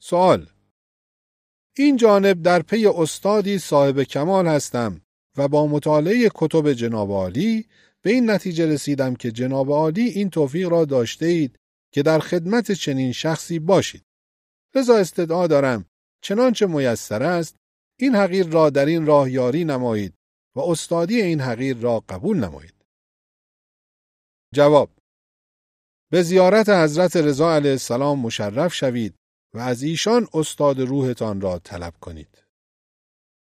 سوال: این جانب در پی استادی صاحب کمال هستم و با مطالعه کتب جناب عالی به این نتیجه رسیدم که جناب عالی این توفیق را داشته اید که در خدمت چنین شخصی باشید. لذا استدعا دارم چنانچه میسر است این حقیر را در این راه یاری نمایید و استادی این حقیر را قبول نمایید. جواب: به زیارت حضرت رضا علیه السلام مشرف شوید و از ایشان استاد روحتان را طلب کنید.